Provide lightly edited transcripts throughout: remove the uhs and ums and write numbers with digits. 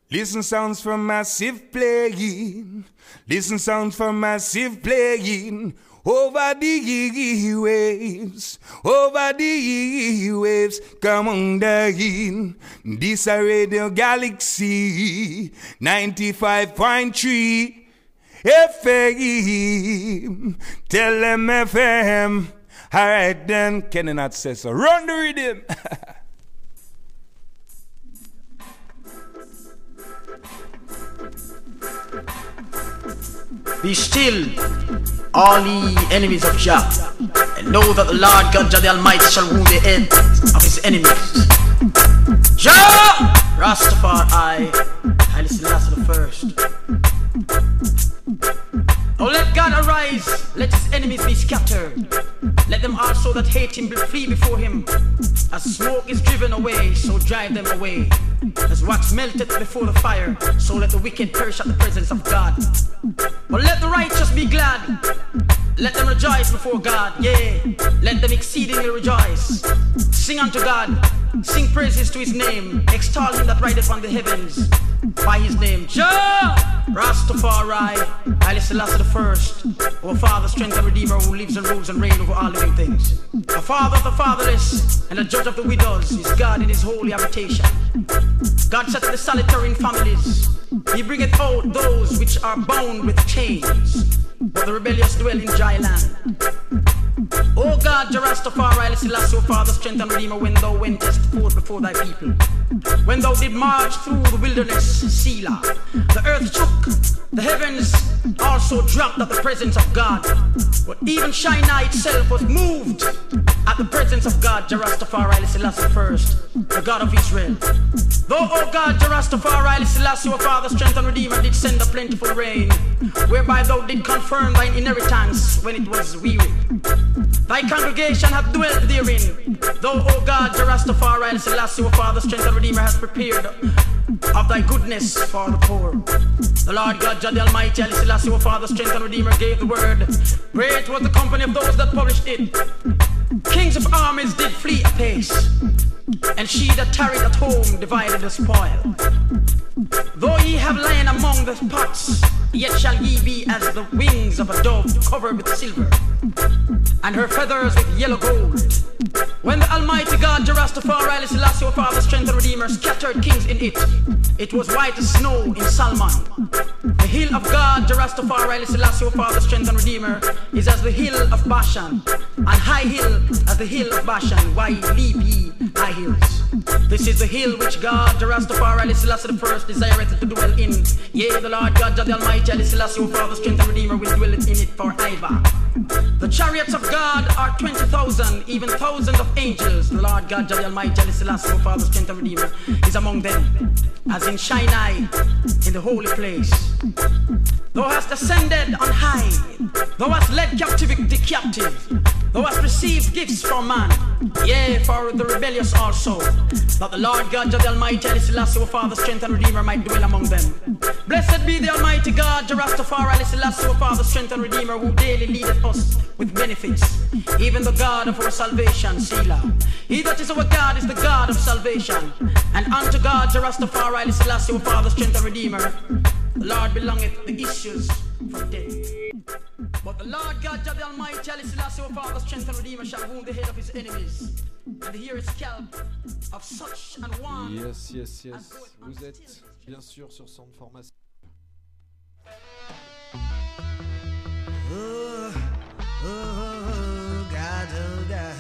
Listen sounds from massive playing. Listen sounds from massive playing. Over the waves, over the waves, come on down. This a Radio Galaxy 95.3 FM. Tell them FM. Alright then, Kenny not say so. Run the rhythm. Be still, all ye enemies of Jah, and know that the Lord God Jah the Almighty shall wound the head of his enemies. Jah, Rastafari, Haile Selassie the First. Oh, let God arise, let his enemies be scattered. Let them also that hate him flee before him. As smoke is driven away, so drive them away. As wax melteth before the fire, so let the wicked perish at the presence of God. But let the righteous be glad. Let them rejoice before God, yea, let them exceedingly rejoice. Sing unto God, sing praises to his name, extol him that rideth on the heavens by his name. Jah, Rastafari, Haile Selassie the First, our Father, strength and Redeemer, who lives and rules and reigns over all living things. The Father of the fatherless and the Judge of the widows is God in his holy habitation. God setteth the solitary in families. He bringeth out those which are bound with chains, but the rebellious dwell in dry land. O God, Jah Rastafari, Haile Selassie, O Father, strength and Redeemer, when thou wentest forth before thy people, when thou did march through the wilderness, Selah, the earth shook, the heavens also dropped at the presence of God. But even Sinai itself was moved at the presence of God, Jah Rastafari, Haile Selassie First, the God of Israel. Though, O God, Jah Rastafari, Haile Selassie, O Father, strength and Redeemer, did send a plentiful rain, whereby thou did confirm thine inheritance when it was weary. Thy congregation hath dwelt therein. Thou, O God, Jah Rastafari, Haile Selassie, O Father, strength and Redeemer, hast prepared of thy goodness for the poor. The Lord God, Jah the Almighty, Haile Selassie, O Father, strength and Redeemer, gave the word. Great was the company of those that published it. Kings of armies did flee apace, and she that tarried at home divided the spoil. Though ye have lain among the pots, yet shall ye be as the wings of a dove covered with silver, and her feathers with yellow gold. When the Almighty God, Jah Rastafari, Haile Selassie, O Father, strength and Redeemer, scattered kings in it, it was white as snow in Salmon. The hill of God, Jah Rastafari, Haile Selassie, O Father, strength and Redeemer, is as the hill of Bashan, and high hill as the hill of Bashan. Why leap ye high hills? This is the hill which God, Jah Rastafari, Haile Selassie the First, desireth to dwell in. Yea, the Lord God, Jah the Almighty, Haile Selassie, O Father, strength and Redeemer, will dwell in it forever. The chariots of God are 20,000, even thousands of angels. The Lord God, Jah the Almighty, Haile Selassie, O Father, strength and Redeemer, is among them, as in Sinai, in the holy place. Thou hast ascended on high. Thou hast led captivity captive. Thou hast received gifts from man, yea, for the rebellious also, that the Lord God, Jah the Almighty, Haile Selassie, O Father, strength and Redeemer, might dwell among them. Blessed be the Almighty God, Jah Rastafari, Haile Selassie, O Father, strength and Redeemer, who daily leadeth us with benefits, even the God of our salvation, Selah. He that is our God is the God of salvation, and unto God, Jah Rastafari, Haile Selassie, O Father, strength and Redeemer, the Lord belongeth the issues from death. But the Lord God, Jah the Almighty, Haile Selassie, O Father, strength and Redeemer, shall wound the head of his enemies, and hear his scalp of such an one. Yes. Vous êtes bien sûr sur Sound Formation. Oh, God, oh, God.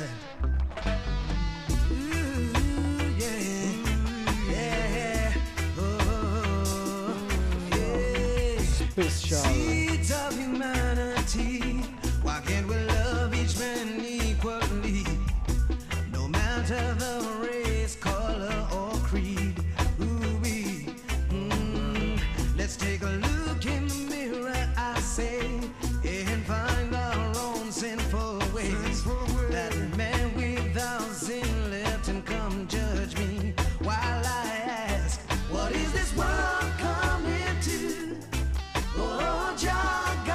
Ooh, yeah. Oh, yeah. Spécial. Seeds of humanity. Why can't we love each man equally? No matter the race, color, or creed. Let's take a look in the mirror, I say, and find our own sinful ways. That man without sin, let him come judge me while I ask, what is this world coming to? Oh, Jah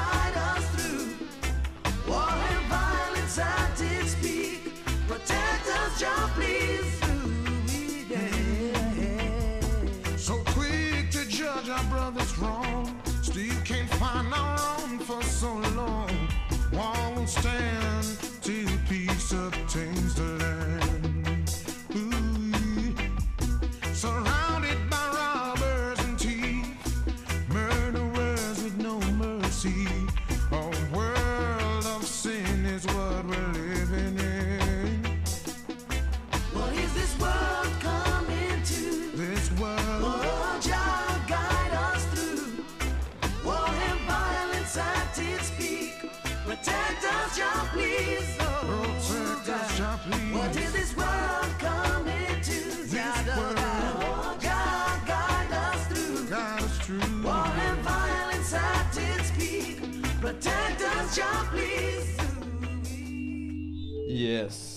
judge our brothers wrong. Still can't find our own for so long. War will stand till peace obtains the land. Ooh, surrounded by robbers and thieves, murderers with no mercy. A world of sin is what we're living in. What is this world coming to? This world. Oh, Jah guide us through. War and violence at its peak. Protect us, Jah, please. Oh, Protect us, Jah, please. What is this world coming to? Oh, Jah guide us through. Guide us through. War and violence at its peak. Protect us, Jah, please. Yes.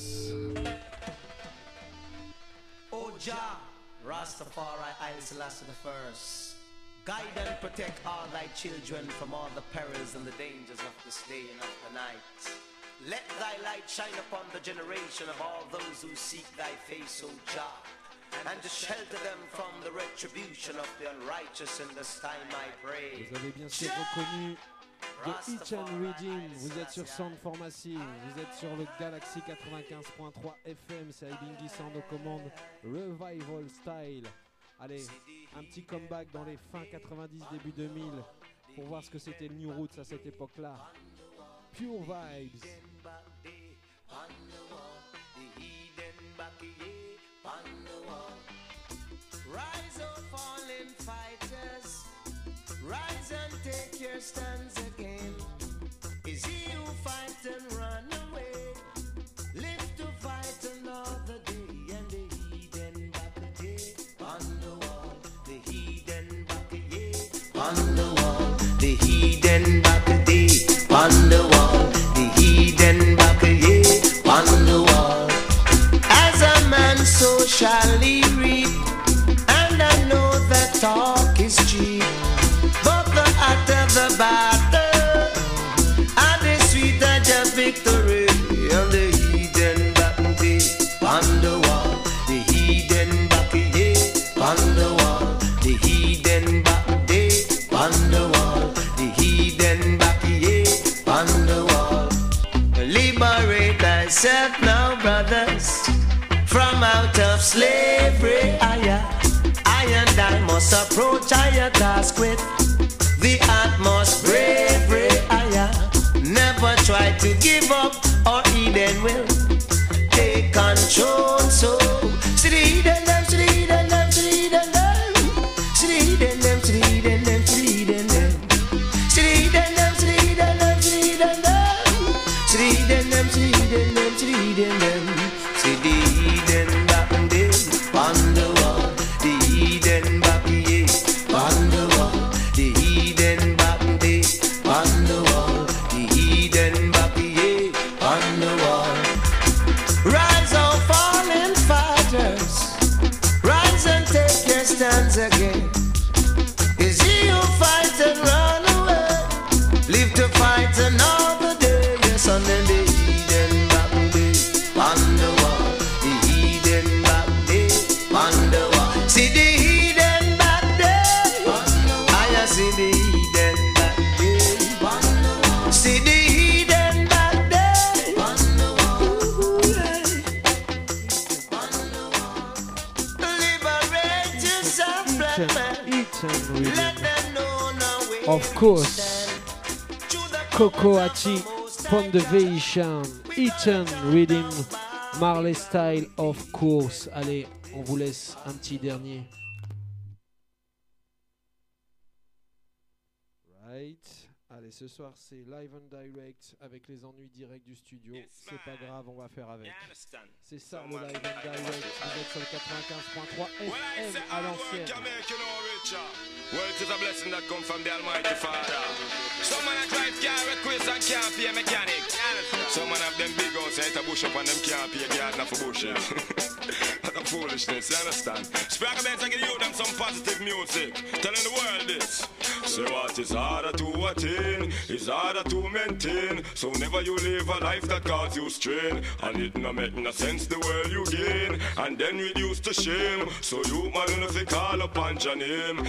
O Jah, Rastafari, Haile Selassie I, guide and protect all thy children from all the perils and the dangers of this day and of the night. Let thy light shine upon the generation of all those who seek thy face, O Jah, and to shelter them from the retribution of the unrighteous in this time, I pray. Vous avez bien sûr reconnu de Each and Redeem. Vous êtes sur Sound Pharmacy, vous êtes sur le Galaxy 95.3 FM, c'est Ibingi sans nos commandes, Revival Style. Allez, un petit comeback dans les fins 90, début 2000 pour voir ce que c'était le New Roots à cette époque-là. Pure Vibes. Rise up, fallen fighters. Rise and take your stands again. Is he who fight and run away? Live to fight another day, and the heathen back again. On the wall, the heathen back again. On the wall, the heathen back again. On the wall, the heathen back again. On the wall. As a man, so shall he reap. And I know that talk is cheap. But the hotter the battle, and the sweeter the victory. And the heathen back day on the wall, the heathen back day on the wall, the heathen back day on the wall, the heathen back day on the wall. Liberate thyself now, brothers, from out of slavery. I and I must approach higher task with the utmost bravery. Never try to give up, or Eden will take control. So, see the Eden them, see the Eden them, see the Eden them, see the Eden them, see the Eden them, see the Eden them, see the Eden them, see the Eden them, see the Eden them, see the Eden them, see the Eden them, see the Eden them, see the Eden back there on the wall, the Eden back here on the wall, the Eden back there on the wall, the Eden back here on the wall. Rise up, fallen fighters, rise and take your stands again. Is he who fight and run away? Live to fight another day. Yes, and then the Eden back there on the wall, the Eden back there on the wall. See the Eden back there, I see the Eden back there. See the Eden back there. Liberate yourself, black man. Each and Redeem. Let them know now where Of course, Coco Hachi, Foundation, Each and Redeem, Marley Style, of course. Allez, on vous laisse un petit dernier. Right. Allez, ce soir c'est live and direct avec les ennuis directs du studio. C'est pas grave, on va faire avec. C'est ça le live and direct. Vous êtes sur le 95.3 FM à l'ancienne. Well, it is a blessing that comes from the Almighty Father. Some man drive car request and can't pay a mechanic. Some man have them big house and hit a bush up and them can't pay a gardener for bushes. That's a foolishness, you understand? Sprague Benz and give you them some positive music. Telling the world this. So Say what is harder to attain is harder to maintain. So never you live a life that cause you strain, and it no make no sense the world you gain, and then reduce to shame. So you man if you call upon your name.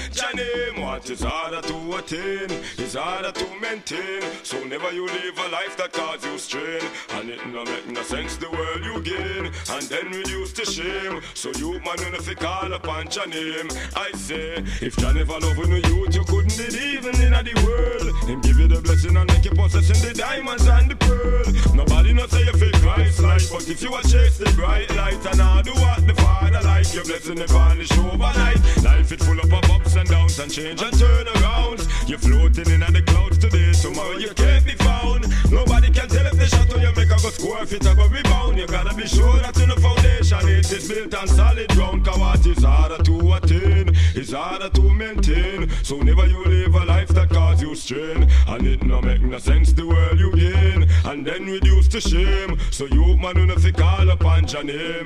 What is harder to attain is harder to maintain. So never you live a life that cause you strain, and it no make no sense the world you gain, and then reduce to shame. So you man if you call upon your name. I say, if Jah never love you youth, you couldn't be even in the world. Him give you the blessing and make you possessing the diamonds and the pearl. Nobody not say you feel Christ like, but if you a chase the bright light and all do what the Father like, your blessing it vanish overnight. Life it full up of ups and downs and change and turn arounds. You're floating in the clouds today, tomorrow you can't be found. Nobody can tell if the shot or you make a go score, if it a go rebound. You gotta be sure that in the foundation it is built on solid ground. Cause what is harder to attain is harder to maintain. So never you live a life that cause you strain, and it no make no sense the world you gain, and then reduce to shame. So you man don't have to call upon your name.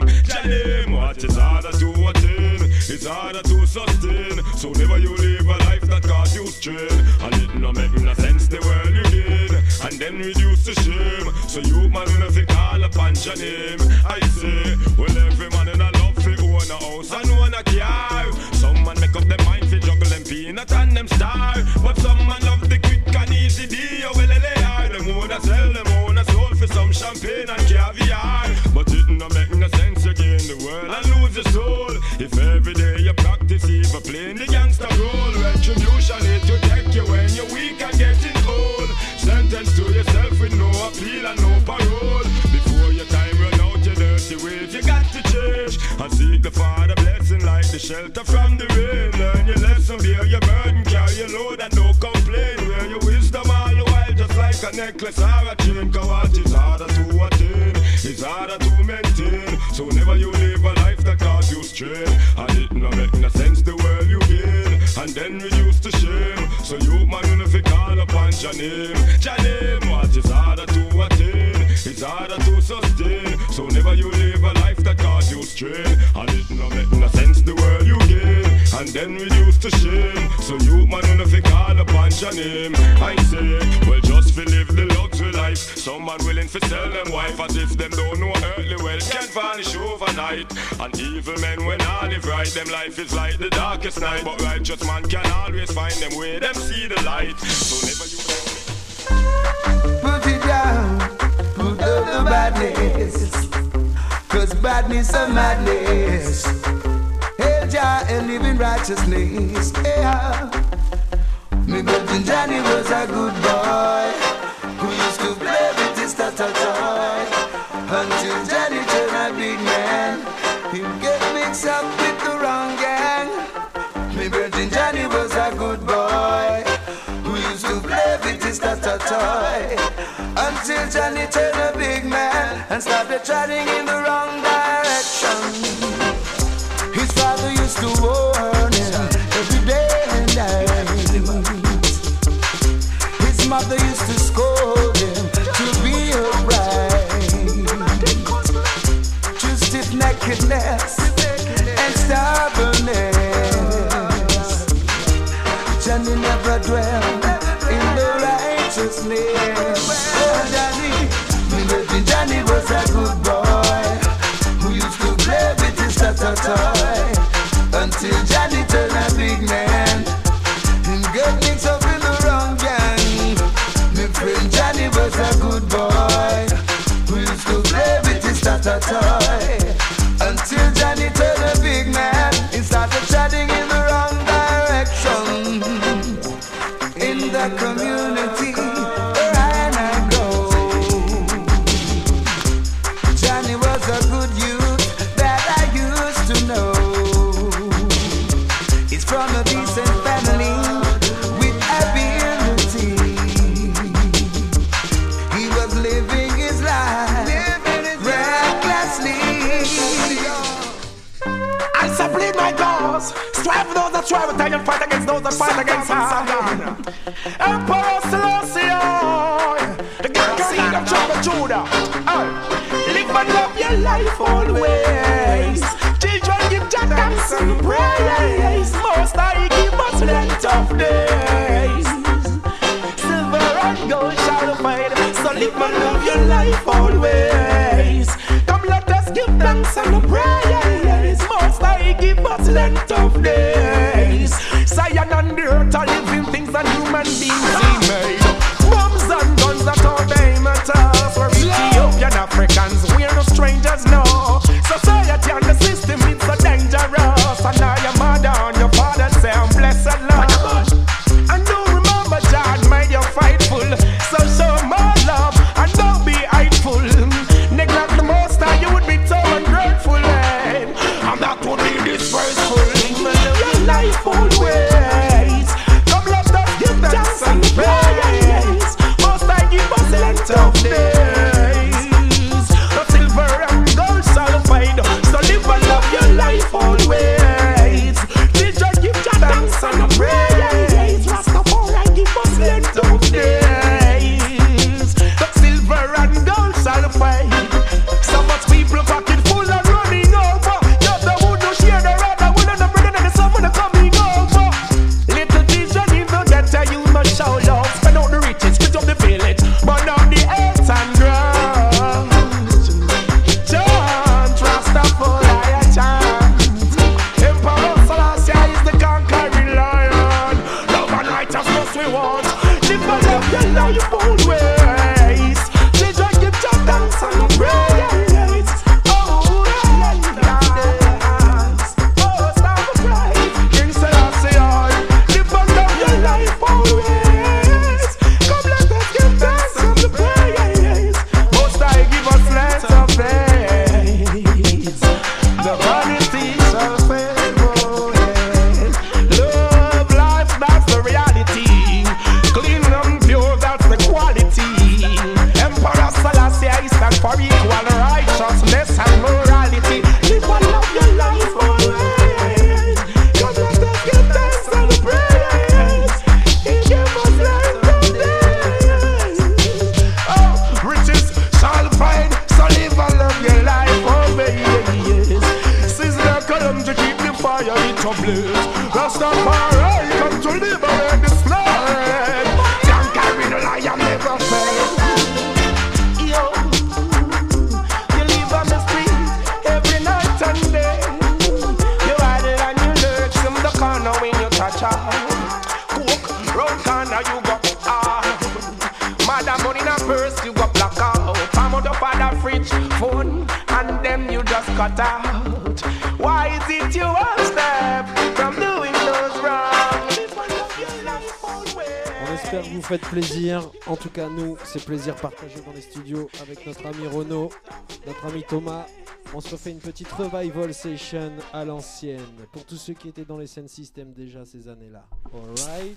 What is harder to attain is harder to sustain. So never you live a life that cause you strain, and it no make no sense the world you gain, and then reduce to shame. So you man don't have to call upon your name. I say, well every man in a love for own a house and own a car. Some man make up their mind for juggle them peanut and them star, but some man love the quick and easy deal. Well they are them who that sell them own a soul for some champagne and caviar. But it no make no sense you gain the world and lose your soul if every day you practice evil playing the gangster role. Retribution is to take you when you're weak and getting old. Sentence to yourself with no appeal and no parole. Before your time run out your dirty ways, you got to change and seek the Father blessing like the shelter from the rain. Learn your lesson, bear your burden, carry your load and don't complain. Wear your wisdom all the while just like a necklace or a chain. Cause what is harder to attain is harder to maintain. So never you live a life that cause you strain, and it no make no sense the world you gain, and then reduce to shame. So you man if you call upon your name. What is harder to attain is harder to sustain. So never you live a life that cause you strain, and it no make no sense the world you gain, and then reduce to shame. So you man if you call upon your name. I say, well just for live the luxury life. Some man willing to sell them wife as if them don't know earthly wealth can vanish overnight. And evil men when all live right, them life is like the darkest night. But righteous man can always find them way them see the light. So never you put it down, put up the badness, cause badness and madness. Hey Jah, and live in righteousness. Yeah. Me Virgin Johnny was a good boy who used to play with his toy until Johnny turned a big man. He'd get mixed up with the wrong gang. Me Virgin Johnny was a good boy who used to play with his toy until Johnny turned a big man and started treading in the wrong direction. His father used to warn him every day and night. His mother used to scold him to be upright, to stiff-neckedness and stubbornness. Johnny never dwelled in the righteousness. Oh, Johnny was a good boy who used to play with his toy until Johnny turned a big man and got mixed up in the wrong gang. My friend Johnny was a good boy who used to play with his toy until Johnny turned a big man and started treading in the wrong direction. In the community where I go, Johnny was a good youth that I used to know. He's from a decent family with ability. He was living his life recklessly. I supplicate my cause, strive for those that strive with time and fight against those that fight against us. Emperor Selassie, the God seed of Trouble Judah. Live and love your life always. Children give Jah thanks and praise. Most High give us length of days. of days. Zion and the earth are living things and human beings he made. Bombs and guns that all they matter. For Ethiopian Africans, we're no strangers, no. Society and the system, it's so dangerous. And now your mother and your father say I'm blessed, Lord. And do remember God made you fightful. So show more love and don't be hateful. Neglect the most and you would be so ungrateful, and that would be disgraceful. Your life always. Come let us give thanks and praise. Most I give us length of days. The silver and gold shall fade. So live and love your life always. Did you give your thanks and praise? Rastafari give us length of days. The silver and gold shall fade. So much people pocket full and running over. Just the wood no share the rod, the wood and the bread and the sun when they're coming over. Little vision in the ghetto, you must show love. Spend out the riches, split up the village, burn down the earth and ground. Chant, Rastafari chant. Emperor Selassie is the conquering lion. Love and righteousness we want. Live and love your life always. Did you give your thanks and praise? Oh, yes. Oh, stop the praise. King Selassie, live and love your life always. Come let us give thanks and praise. Most I give us less of praise. The vanity shall fade away. Love life, that's the reality. Clean and pure, that's the quality. Emperor Selassie, I stand for equal righteousness and morality. Live and love your life always. Come let us give thanks and praise. He gave us life of days. Oh, riches shall find, so live and love your life always. Sizzler come to keep the fire lit ablaze. Rastafari come to liberate the slave. Can't carry the lion never fail. Yo, you live on the street every night and day. You idle and you lurch in the corner when you touch her. Cook, round corner you got Madam money in a purse you got black out. Palm out up on the fridge, phone, and then you just cut out. Why is it you one step from doing those wrong? Live and love your life always. On espère que vous faites plaisir. En tout cas, nous, c'est plaisir partagé dans les studios avec notre ami Renaud, notre ami Thomas. On se refait une petite revival session à l'ancienne pour tous ceux qui étaient dans les Sound System déjà ces années-là. Alright.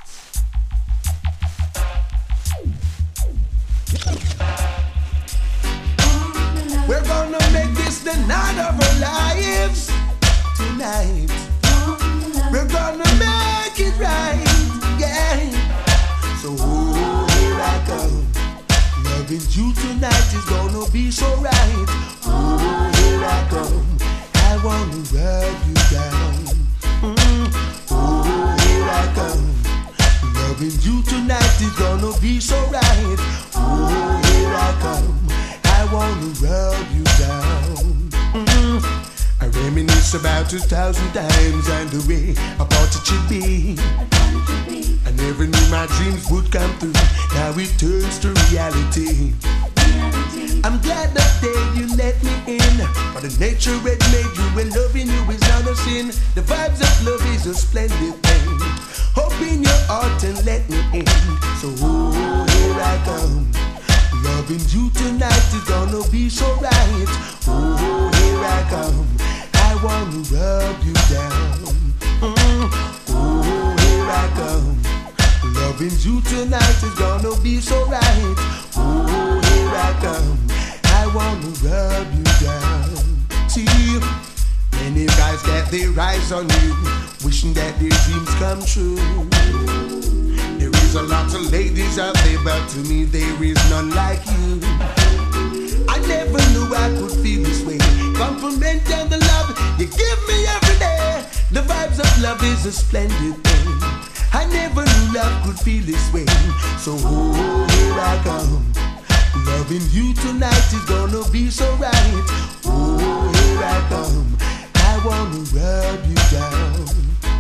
We're gonna make this the night of our lives tonight. We're gonna make it right, yeah. So here I come. Loving you tonight is gonna be so right. Oh, here I come. I wanna rub you down. Oh, here I come. Loving you tonight is gonna be so right. Oh, here I come. I wanna rub you down. I reminisce about 1,000 times and the way I thought it should be. I never knew my dreams would come through. Now it turns to reality. I'm glad that day you let me in. For the nature it made you and loving you is not a sin. The vibes of love is a splendid thing. Open your heart and let me in. So here I come. Loving you tonight is gonna be so right. Oh, here I come. I wanna rub you down. Oh, here I come. Loving you tonight is gonna be so right. Oh, here I come. I wanna rub you down. See, many guys get their eyes on you, wishing that their dreams come true. There is a lot of ladies out there, but to me there is none like you. I never knew I could feel this way. Compliment and the love you give me every day. The vibes of love is a splendid thing. I never knew love could feel this way. So here I come. Loving you tonight is gonna be so right. Oh, here I come. I wanna rub you down.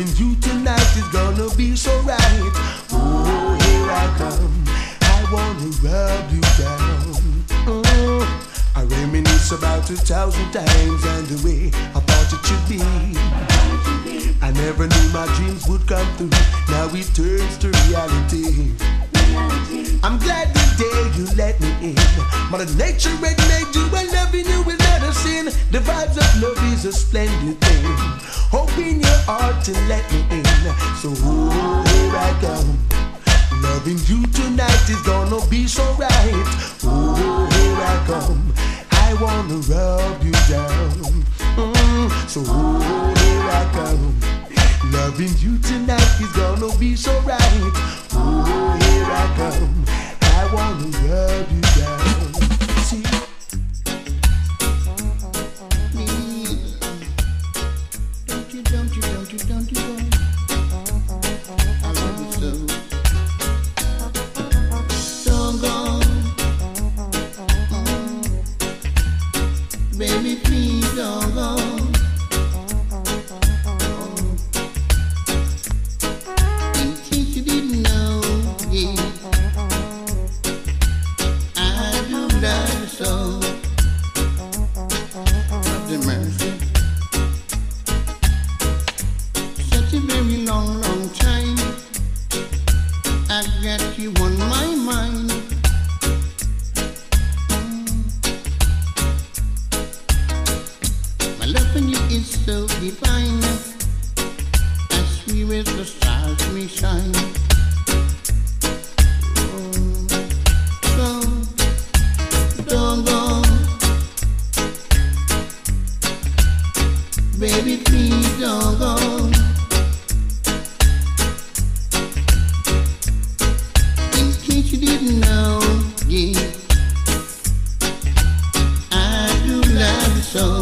Loving you tonight is gonna be so right. Oh, here I come. I wanna rub you down. I reminisce about 1,000 times and the way I thought it should be. I never knew my dreams would come through. Now it turns to reality. I'm glad the day you let me in. Mother Nature had made you, and loving you is not a sin. The vibes of love is a splendid thing. Open your heart and let me in. So here I come. Loving you tonight is gonna be so right. Oh, here I come. I wanna rub you down. So here I come. Loving you tonight is gonna be so right. Oh, here I come. I wanna rub you down. See? Don't you go. I love you so. Don't go. Baby, please don't go. In case you didn't know, yeah, I do love you so. Love the mercy. Such a very long, long time. I got you on my mind. My love for you is so divine, as sweet as the stars may shine. So don't go, baby, please don't go. In case you didn't know, yeah, I do love you so.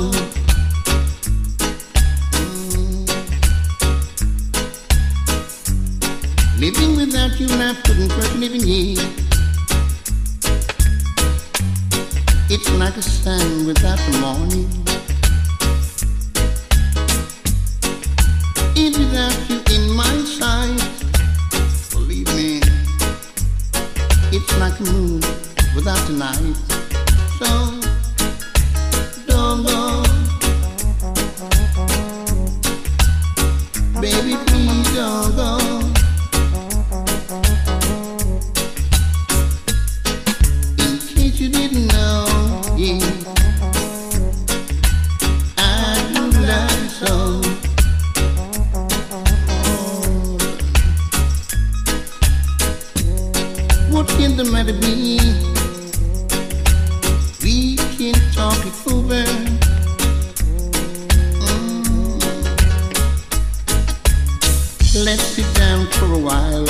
Living without you, I couldn't work living here. It's like a sun without the morning. And without you in my sight, believe me, it's like a moon without the night. So don't go, baby, please don't go. In case you didn't know, yeah, I do love you so. What can the matter be? We can talk it over. Let's sit down for a while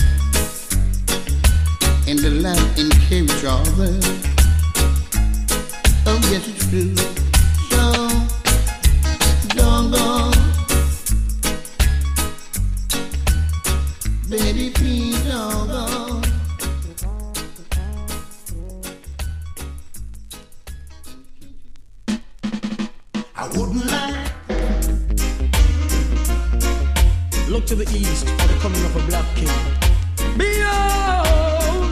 and laugh and carry each other. Oh yes, it's true. So don't go, baby, please don't go. I wouldn't lie. Look to the east for the coming of a black king. Behold,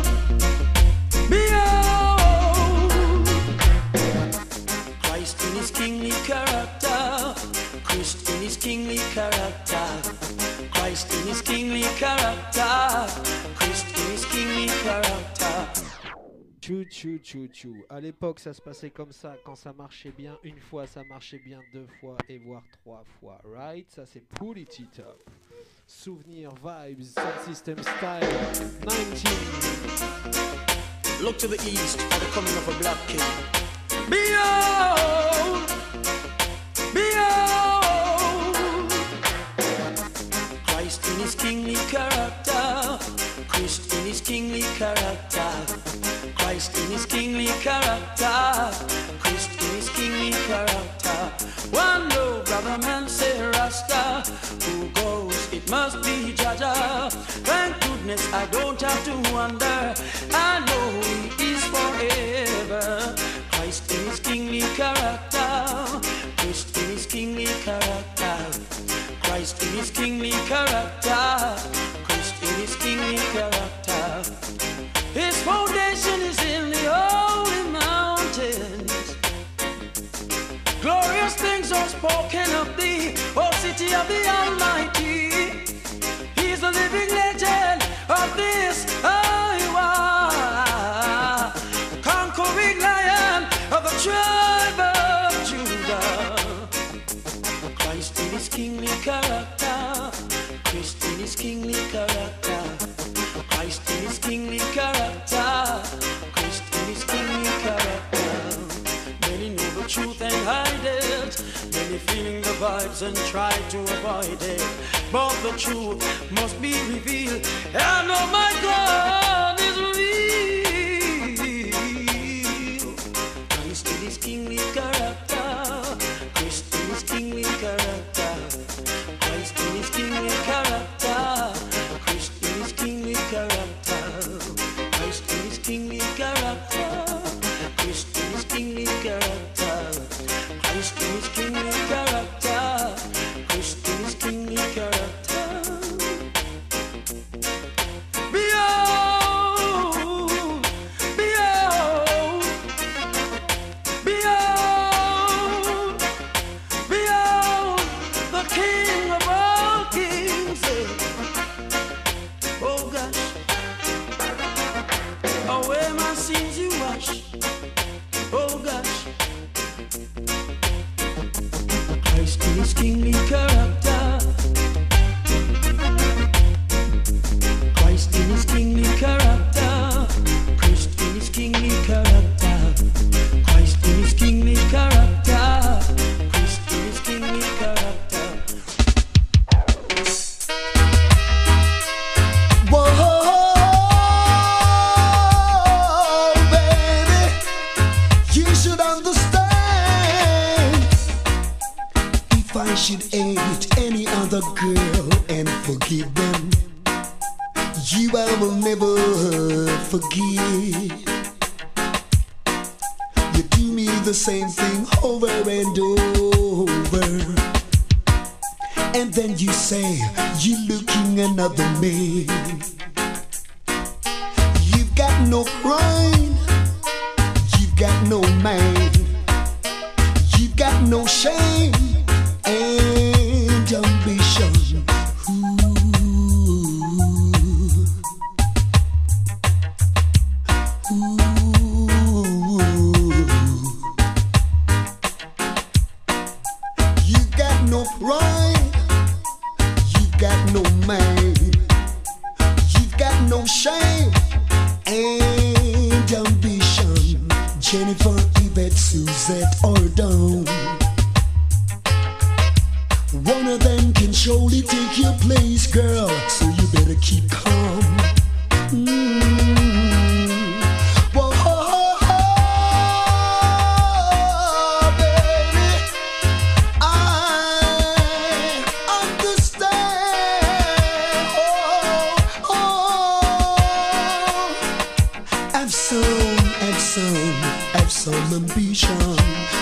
behold, Christ in his kingly character, Christ in his kingly character, Christ in his kingly character, Christ in his kingly character. Chou chou chou chou. À l'époque, ça se passait comme ça. Quand ça marchait bien une fois, ça marchait bien deux fois et voire trois fois. Right? Ça c'est Pull It Up. Souvenir, vibes, sound system style. 19. Look to the east for the coming of a black king. Behold, behold, Christ in his kingly character, Christ in his kingly character, Christ in his kingly character, Christ in his kingly character. One low brother man say Rasta, who goes it must be Jaja. Thank goodness I don't have to wonder, I know he is forever. Christ in his kingly character, Christ in his kingly character, Christ in his kingly character. Christ in his kingly character. His foundation is in the holy mountains. Glorious things are spoken of thee, O city of the Almighty. He's the living legend of this Iowa, conquering lion of the tribe of Judah. Christ in his kingly character. Christ in his kingly character. Christ in his kingly character. Christ in his kingly character. Many know the truth and hide it. Many feeling the vibes and try to avoid it. But the truth must be revealed. I know my God is real. Christ in his kingly character. Christ in his kingly character. Christ in his kingly character. Christ in his kingly character. Christ in his kingly character. Christ in his kingly character. Christ in his kingly character. Christ in his kingly character. Behold, behold, behold, behold, the King of all kings. Oh gosh, away my sins you wash. Oh gosh, Christ in his kingly character. Christ in his kingly character. Christ in his kingly character. Christ in his kingly character. Christ in his kingly character. Whoa, baby, you should understand. If I should hate any other girl and forgive them, you I will never forgive. You do me the same thing over and over, and then you say you're looking another man. You've got no pride, you've got no mind, you've got no shame and ambition. You've got no pride, you've got no mind, you've got no shame and ambition. Jennifer, Yvette, Suzette, or Dawn, one of them can surely take your place, girl, so you better keep calm. Whoa, baby, I understand. Have some ambition.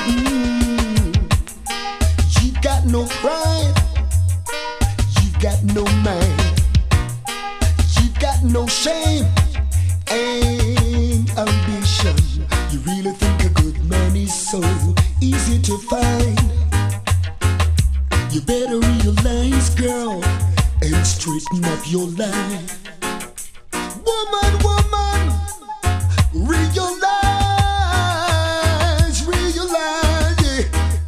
You've got no pride, you've got no mind, you've got no shame and ambition. You really think a good man is so easy to find? You better realize, girl, and straighten up your life. Woman, woman, realize, yeah.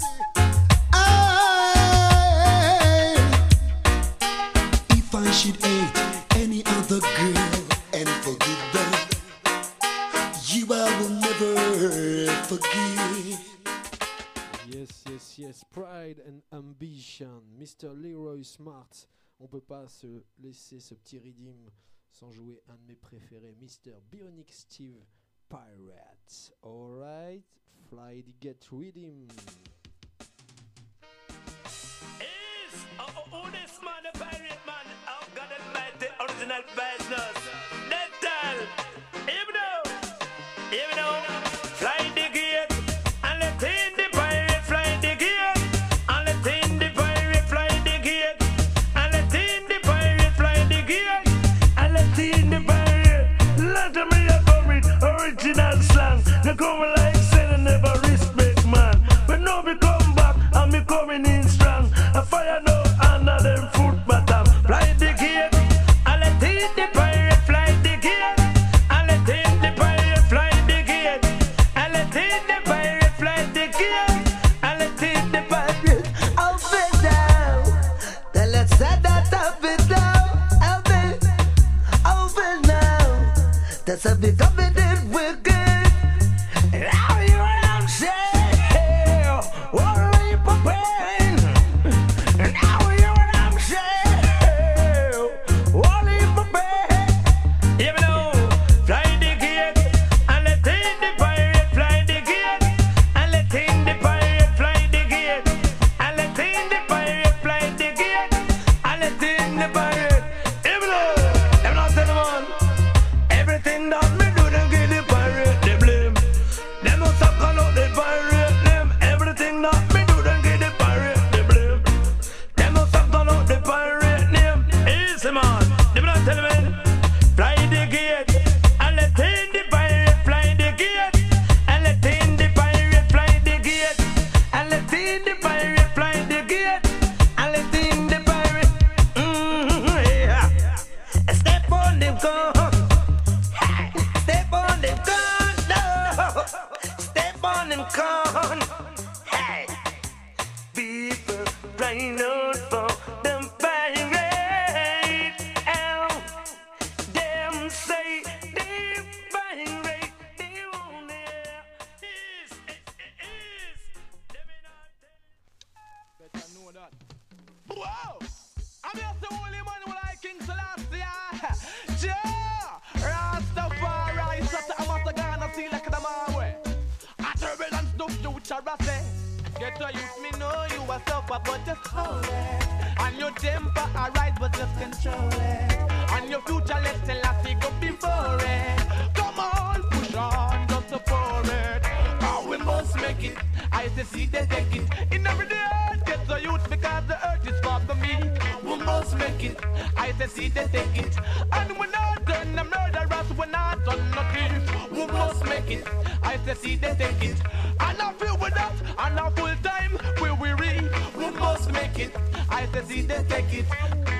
If I should hate any other girl and forgive them, you I will never forgive. Yes, Pride and Ambition, Mr. Leroy Smart. On peut pas se laisser ce petit rythme sans jouer un de mes préférés, Mr. Bionic Steve Pirates. Alright, Fly the Get Rhythm. Who this man, the pirate man? Oh God Almighty, original business. That tell, even though, fly the gate and let in the pirate fly the gate, and let in the pirate fly the gate. crying out for them pirate. Them say the pirate, they won't hear. Better know that. Whoa! I'm just the only man who like King Selassie. Jah! Rastafari, Sata Amata Ghana, see like the Mawe. A turbulence, no future, I say. Get to youth, me know you are suffer, but just hold it. And your temper arise, but just control it. And your future, let's Selassie go before it. Come on, push on, just support it. Oh, we must make it. I say see they take it. In every day, get to youth, because the earth is for the meek. We must make it. I say see they take it. And we're not done the murderers, we're not done the thief. We must make it. I say see they take it. And I feel with that, and I full time will we read. We must make it. I say see they take it.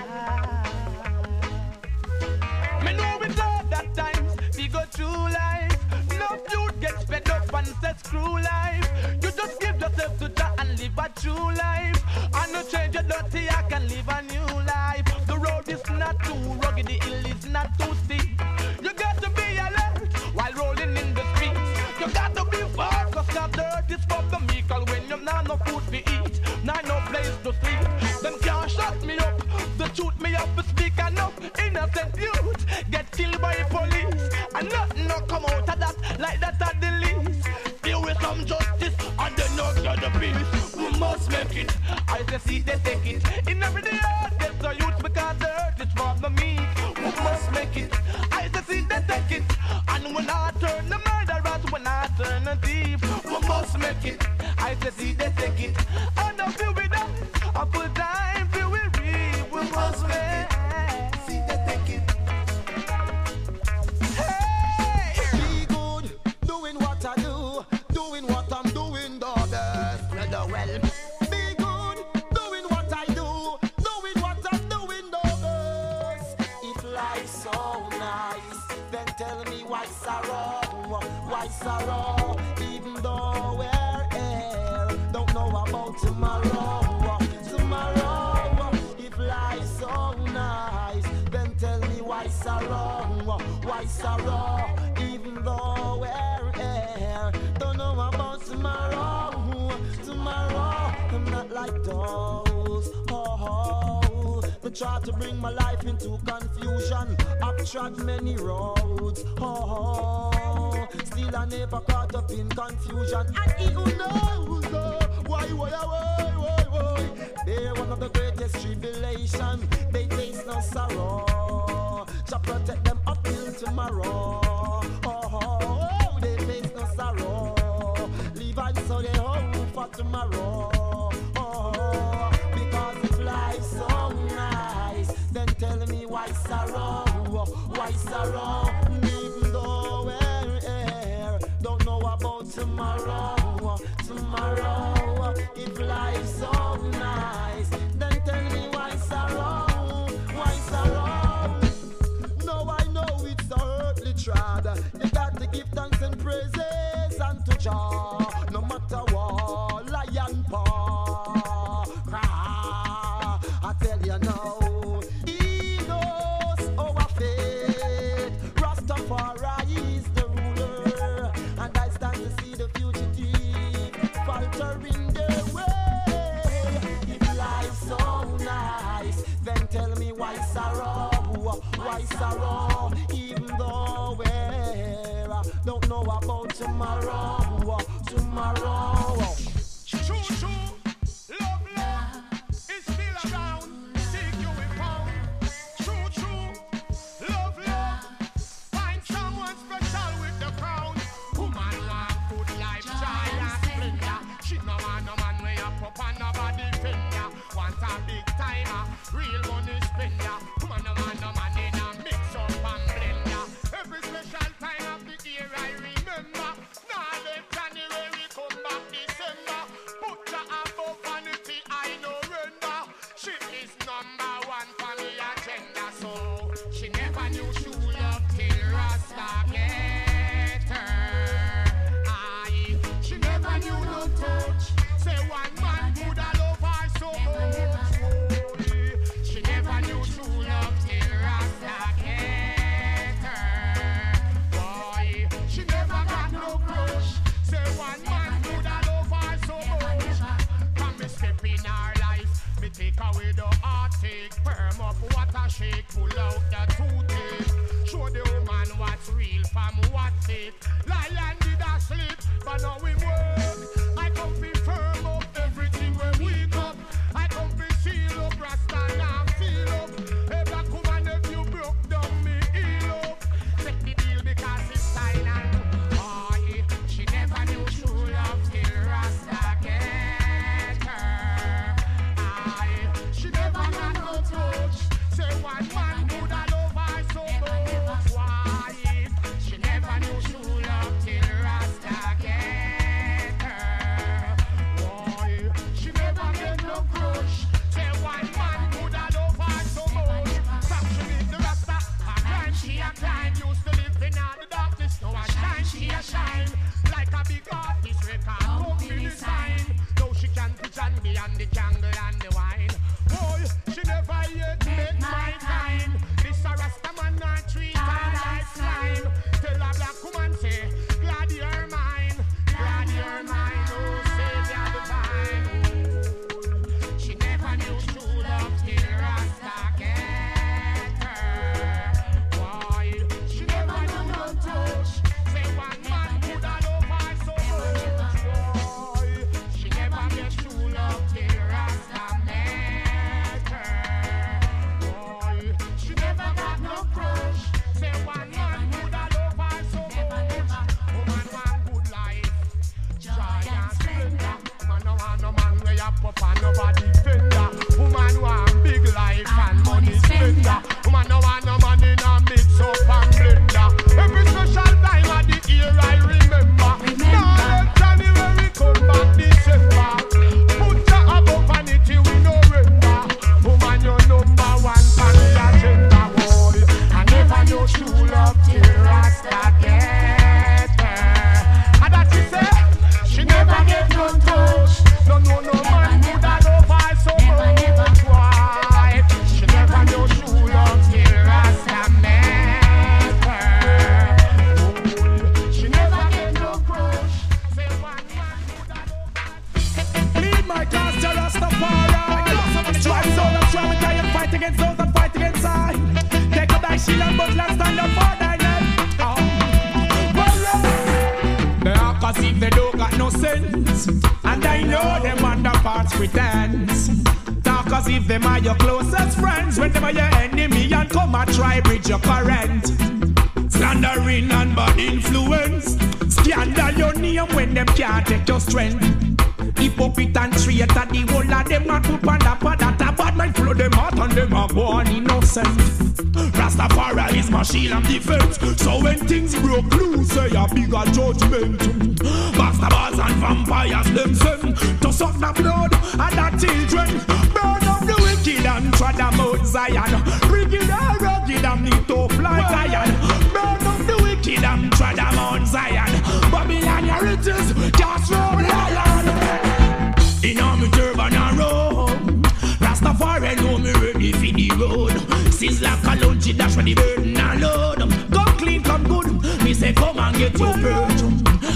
Me know we thought that times we go through life. No youth gets fed up and says screw life. You just give yourself to that and live a true life. And no change your dirty, I can live a new life. The road is not too rugged, the hill is not too steep. You got to be alert while rolling in the streets. You got to be focused, cause the earth is for the meek. Cause when you've not no food to eat, not no place to sleep. Them can't shut me up, they shoot me up to speak enough. Innocent youth get killed by police. And nothing no come out of that, like that at the least. Deal with some justice, and then no get the peace. We must make it, I say see they take it. In every day earth gets the youth, because the earth is for the meek. We must make it, I say see they take it. And when I turn the murderers, when I turn the thief. We must make it, I say see they take it. And I feel with that, I full time feel we reap. We must make it, see they take it. Be good, doing what I do, doing what I'm doing, daughters. Brother, well. Be good, doing what I do, doing what I'm doing, daughters. If life's so nice, then tell me why sorrow, why sorrow? Even though we're here, don't know about tomorrow, tomorrow. If life's so nice, then tell me why sorrow, why sorrow? Even though we're here, don't know about tomorrow, tomorrow. I'm not like those, they try to bring my life into confusion. I've tried many roads, still I never caught up in confusion. And he who knows, why, they're one of the greatest tribulation. They taste no sorrow, to protect them up till tomorrow. They face no sorrow, leave and so they hope for tomorrow. Because if life's so nice, then tell me why sorrow, why sorrow? Even though we're here, don't know about tomorrow, tomorrow. If life's so nice, then tell me why sorrow, why sorrow? No, I know it's a earthly trod. You got to give thanks and praises unto Jah, no matter what, lion paw. I tell you now, he knows our fate. Rastafari is the ruler, and I stand to see the fugitive faltering their way. If life's so nice, then tell me why sorrow, why sorrow? Even though we're don't know about tomorrow, tomorrow. Choo-choo, love, love is still around. Seek you we found. Choo-choo, love, love. Find someone special with the crown. Woman want good life, joy and splendor. She no want no man way up on nobody finger. Want a big timer, real money spender. Woman no want no man in a mix up and blender. Every special time of the year I remember. Now let January come back December. Put her above vanity, I no render. She is number one for the agenda. So she never knew she loved till Rasta get her. Aye, she never knew no touch. Say one man could have love her so much. shake, pull out the toothache. Show the woman what's real from what's fake. Lion did a sleep, but now we work. I come be firm up everything when we up. I come be seal up, Rasta now feel up. Hey, black woman, if you broke down, me heal up. Take the deal because it's silent. Oh, yeah. She never knew true love till Rasta get her. Aye. She never got no touch. Say one man could have love her so much. Why? She never knew true love till Rasta get her. Why? She never get no crush. Say one man could have love her so much. Stop she meet the Rasta. A climb she a climb. Used to live in all the darkness. Now a shine she a shine. Like a big artist record. Don't be the sign. Now she can pitch and beyond the candle and the wine. Boy, she never yet met my kind. This a Rasta man not treat her like slime. Tell a black woman say, glad you're mine. Glad you're mine. Oh, Savior divine. Oh, she never knew true love till Rasta get her. Why? She never knew no touch. Say one man could have love her so much. Why? She never get true love till Rasta met her. Why? She never got no crush. Say one man could have love her so much. Woman want good life, joy and splendor. Man no want no man where you pop and nobody fender. Woman want big life and money spender. Woman no want no man in a mix up and blender. Every special time of the year I remember. Now January come back December. Put your above vanity we no render. Woman your number one on the agenda. Boy, I never knew true love till Rasta get her. And that she never get no touch. No man would have love her so much. Why? She never knew true love till Rasta met her. Oh, she never get no crush. Say one man would have love her. Lead my cause to Rastafari. Strive so that try to and fight against those that fight against I. Take up thy shield and buckler, stand up for thy name. They are cause if they don't got no sense, and I know them underparts pretends. Talk as if them are your closest friends, when them are your enemy and come and try bridge your current. Slandering and bad influence, scandal your name when them can't take your strength. Hypocrite and traitor, the whole of them not put on the pot that a bad mind flow them out and them are born innocent. Rastafari is my shield and defense, so when things broke loose, say a bigger judgment. Bastards and vampires them send to suck the blood and the children. Burn up the wicked and trod them out Zion. Wicked and rugged and need tough like iron. Burn up the wicked and trod them out Zion. Babylon your riches, cast from lion. In army turban and robe, Rastafari know me ready for the road. Since like a lunch, dash for the burden and load. Come clean, come good, me say come and get your burden.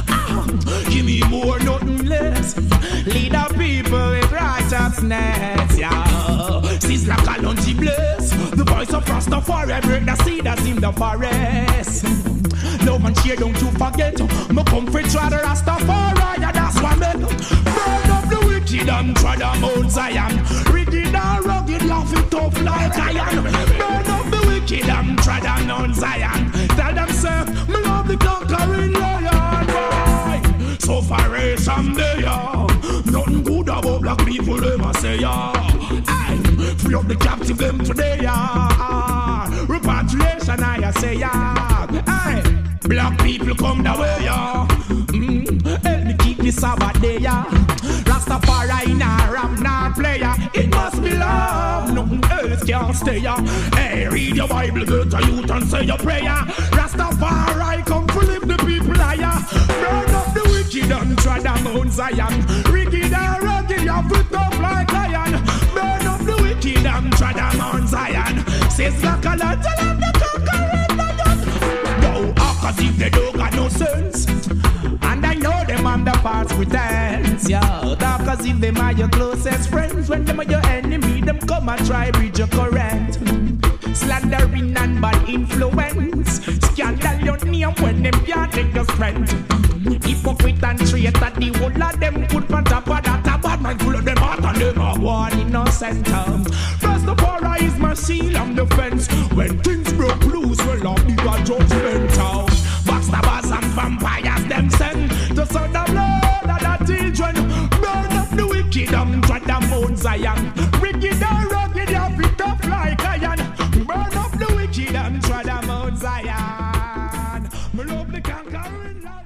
Give me more, nothing less. Lead the people with righteousness, yeah. Since like a lunch, bless. The voice of Rastafari break the cedars in the forest. Love and share, don't you forget. Me come for try the Rastafari, yeah, that's what I make. Burn up the wicked and try the Mount Zion. Wicked and rugged, laughing tough like iron. Burn up the wicked and try the Mount Zion. Tell them, sir, me love the conquering lion. Boy, so far away someday, yeah. Nothing good about black people, them a say, yeah. Aye, free up the captive them today, yeah. Repatriation, I say, yeah. Aye, black people come the way, yeah. Help me keep the Sabbath day, yeah. Rastafari nah rap nah player. It must be love, nothing else can't stay, yeah. Hey, read your Bible, go to youth and say your prayer. Rastafari come to lift the people higher. Burn up the wicked and try the Mount Zion. Wicked and rugged, you fit up like iron. Burn up the wicked and try the Mount Zion. Says Lakala, tell them the conquering lion. No, cause if they don't got no sense, and I know them on the parts pretends, yeah. Talk as if them are your closest friends, when them are your enemy, them come and try bridge your current. influence. Scandal your name when them can't take your strength. Hypocrite and traitor, the whole of them put on top of that. A bad man full of them heart and them are one innocent. Rastafari is my seal and defense. When things broke loose, well, I'll be a judgment. Backstabbers and vampires, them send the son of Lord and the children. Burn up the wicked and tread the Mount Zion. Wicked and rugged, you fit up like iron. Burn up the wicked and tread the Mount Zion. Me love the conquering lion.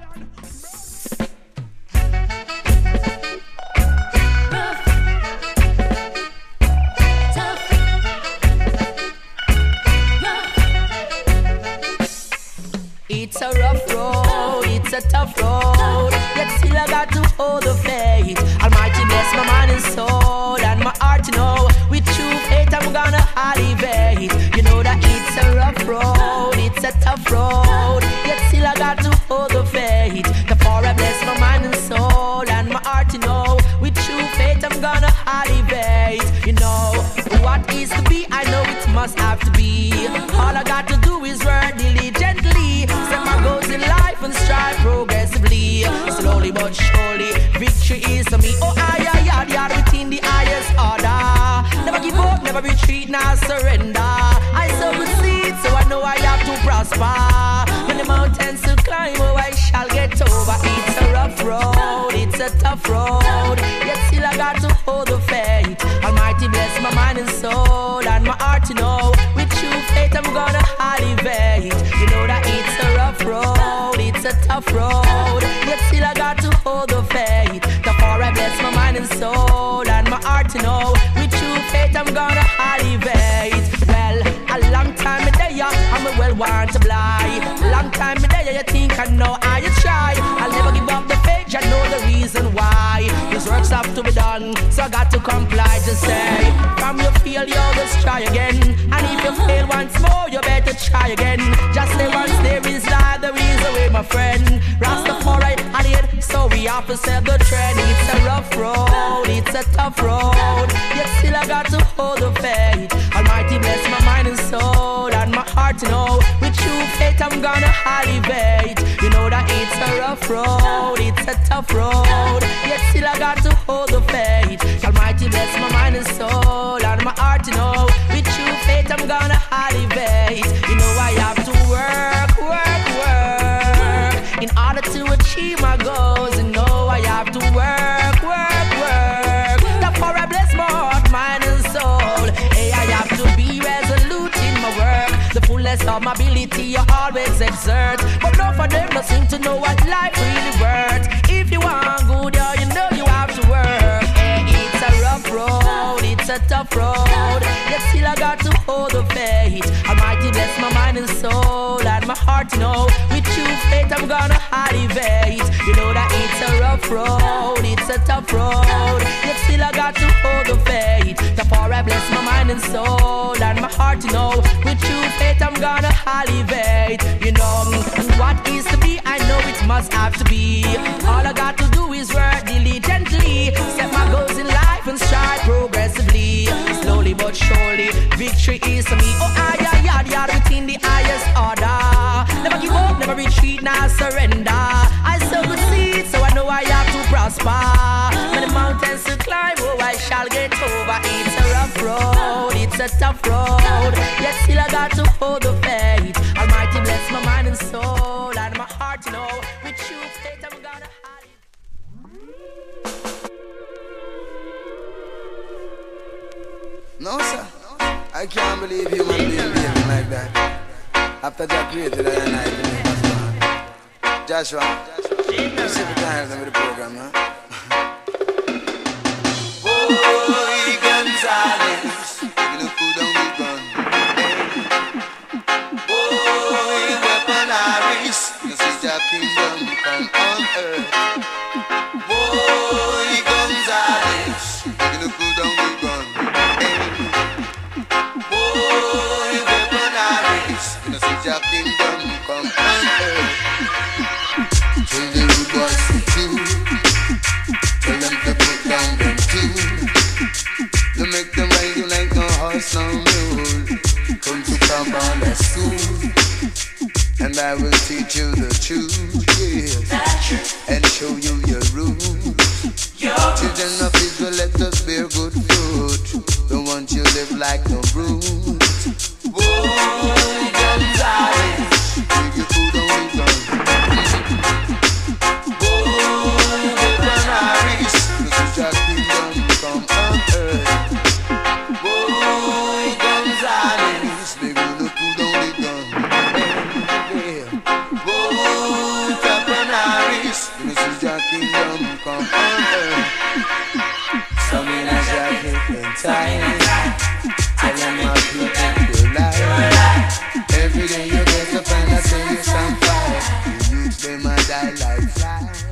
It's a rough road, it's a tough road, yet still I got to hold the faith. Almighty bless my mind and soul and my heart to know. With true faith I'm gonna elevate. You know that it's a rough road, it's a tough road, yet still I got to hold the faith. Therefore I bless my mind and soul and my heart to know. With true faith I'm gonna elevate. You know what is to be, I know it must have to be. All I got to do is work diligently. Set my goals in life and strive progressively. Slowly but surely, victory is to me. Oh, I within the highest order. Never give up, never retreat, now surrender. I sow good seed, so I know I have to prosper. When the mountains to climb, oh, I shall get over. It's a rough road, it's a tough road, yet still I got to hold the faith. Almighty bless my mind and soul and my heart to know. With true faith I'm gonna elevate. You know that it's a rough road, it's a tough road, yet still I got to hold the faith. Therefore I bless my mind and soul and my heart to know. With true faith I'm gonna elevate. Well, a long time a day I'm a well want to blind. Long time a day you think I know I try. I'll never give up the faith, I know the reason why. This works have to be done, so I got to comply. Just say, from your failure just try again. And if you fail once more, you better try again. Just say once there is life, there is a way, my friend. Rastafari and it, so we have to set the trend. It's a rough road, it's a tough road, yet still I got to hold the faith. Almighty bless my mind and soul and my heart to know. With true faith I'm gonna elevate. You know that it's a rough road, it's a tough road, yet still I got to hold the faith. Almighty bless my mind and soul and my heart to know. With true faith I'm gonna elevate. You know I have to work in order to achieve my goals. You know I have to work. Therefore I bless my heart, mind and soul. Hey, I have to be resolute in my work. The fullest of my ability you always exert. But none for them don't seem to know what life really worth. If you want good, you know you have to work. Hey, it's a rough road, it's a tough road, yet still I got to hold the faith. Almighty bless my mind and soul and my heart to know. With true faith I'm gonna elevate. You know that it's a rough road, it's a tough road, yet still I got to hold the faith. Therefore I bless my mind and soul and my heart to know. With true faith I'm gonna elevate. You know what is to be, I know it must have to be. All I got to do is work diligently. Set my goals in life and strive progressively. Slowly but surely, victory is to me. Oh, I within the highest order. Never give up, never retreat, now surrender. I sow good seed, so I know I have to prosper. When the mountains to climb, oh, I shall get over. It's a rough road, it's a tough road, yet still I got to hold the faith. Almighty bless my mind and soul and my heart to know. With true faith I'm gonna No, sir. I can't believe human being behaving like that. After Jah created I and I, Joshua, you see the times with the program, huh? Boy, Gonzales, you look who don't be gone. Boy, weaponaries, this is Jah kingdom come on earth. Boy, Gonzales, you look who don't be gone. Boy, weaponaries, this is Jah kingdom come on earth. Till the root was true, I will teach you the truth, yes, and show you your roots. Children of Israel, let us bear good fruit. Don't want you live like no brute. Boy, Gonzales, take your food on the gun. Boy, Gonzales, this is your kingdom come on earth. Boy, Gonzales, take your food on the gun. Boy, Gonzales, this is your kingdom come on earth. Some in a jacket and tie. Tell them how to take your life. Every day you get up and I say you some fire. The youths them a die like flies.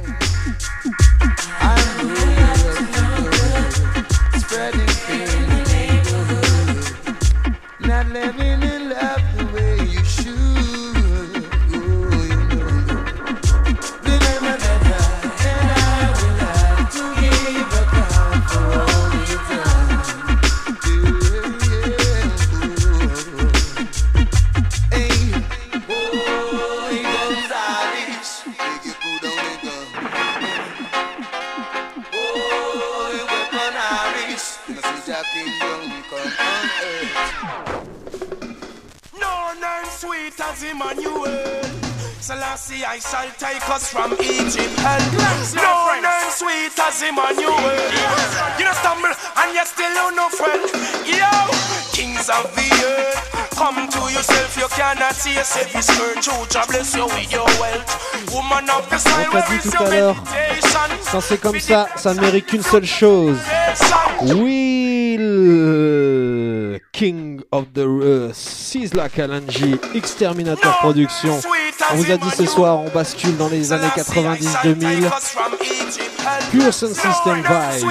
I'm moving spreading fear in the neighborhood. Not living in love the way you should. Oh, you know. Remember that I will have to give account for all you've done. No name sweet as Emmanuel. Selassie, I shall take us from Egypt. And no name sweet as Emmanuel. You don't stumble and you still don't know friend. Yo, kings of the earth, come to yourself. You cannot see yourself. This earth, Jah bless you with your wealth. Woman of the soil, where is your meditation? Quand c'est comme ça ne mérite qu'une seule chose. Will King of the Earth, Sizzla Kalonji, Exterminator Productions. On vous a dit ce soir, on bascule dans les années 90-2000. Pure Sound System vibes.